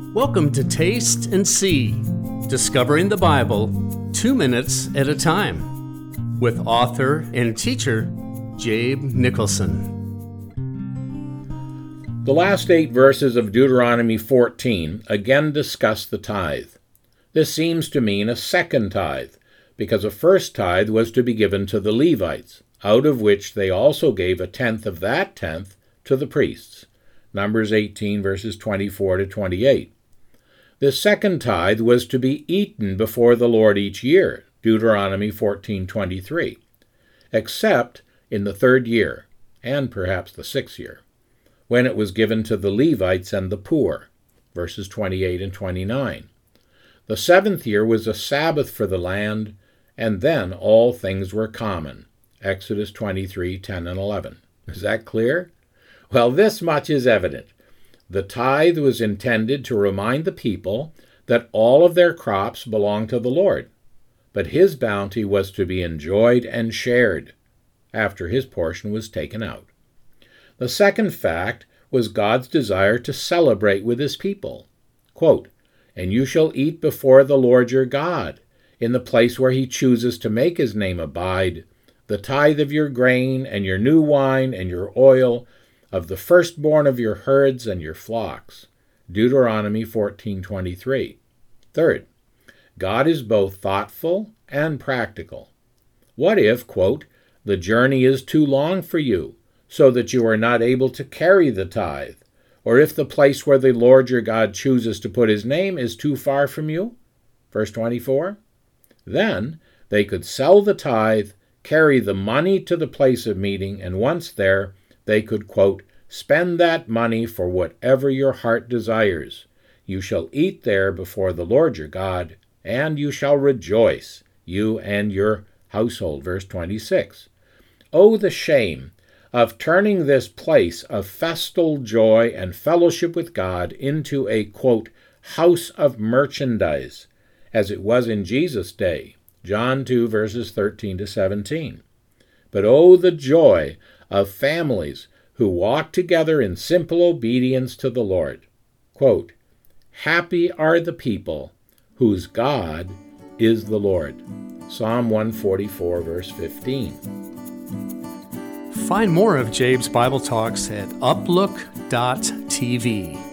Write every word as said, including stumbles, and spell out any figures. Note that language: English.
Welcome to Taste and See, Discovering the Bible two minutes at a time, with author and teacher Jabe Nicholson. The last eight verses of Deuteronomy fourteen again discuss the tithe. This seems to mean a second tithe, because a first tithe was to be given to the Levites, out of which they also gave a tenth of that tenth to the priests. Numbers eighteen, verses twenty-four to twenty-eight. This second tithe was to be eaten before the Lord each year, Deuteronomy fourteen twenty-three, except in the third year, and perhaps the sixth year, when it was given to the Levites and the poor, verses twenty-eight and twenty-nine. The seventh year was a Sabbath for the land, and then all things were common, Exodus twenty-three, ten and eleven. Is that clear? Well, this much is evident. The tithe was intended to remind the people that all of their crops belonged to the Lord, but his bounty was to be enjoyed and shared after his portion was taken out. The second fact was God's desire to celebrate with his people. Quote, "And you shall eat before the Lord your God, in the place where he chooses to make his name abide, the tithe of your grain and your new wine and your oil, of the firstborn of your herds and your flocks." Deuteronomy fourteen twenty-three. Third, God is both thoughtful and practical. What if, quote, "the journey is too long for you, so that you are not able to carry the tithe, or if the place where the Lord your God chooses to put his name is too far from you?" Verse twenty-four. Then they could sell the tithe, carry the money to the place of meeting, and once there, they could, quote, "spend that money for whatever your heart desires. You shall eat there before the Lord your God, and you shall rejoice, you and your household." Verse twenty-six. Oh, the shame of turning this place of festal joy and fellowship with God into a, quote, "house of merchandise," as it was in Jesus' day, John two, verses thirteen to seventeen. But oh, the joy of families who walk together in simple obedience to the Lord. Quote, "Happy are the people whose God is the Lord." Psalm one forty-four, verse fifteen. Find more of Jabe's Bible Talks at uplook dot t v.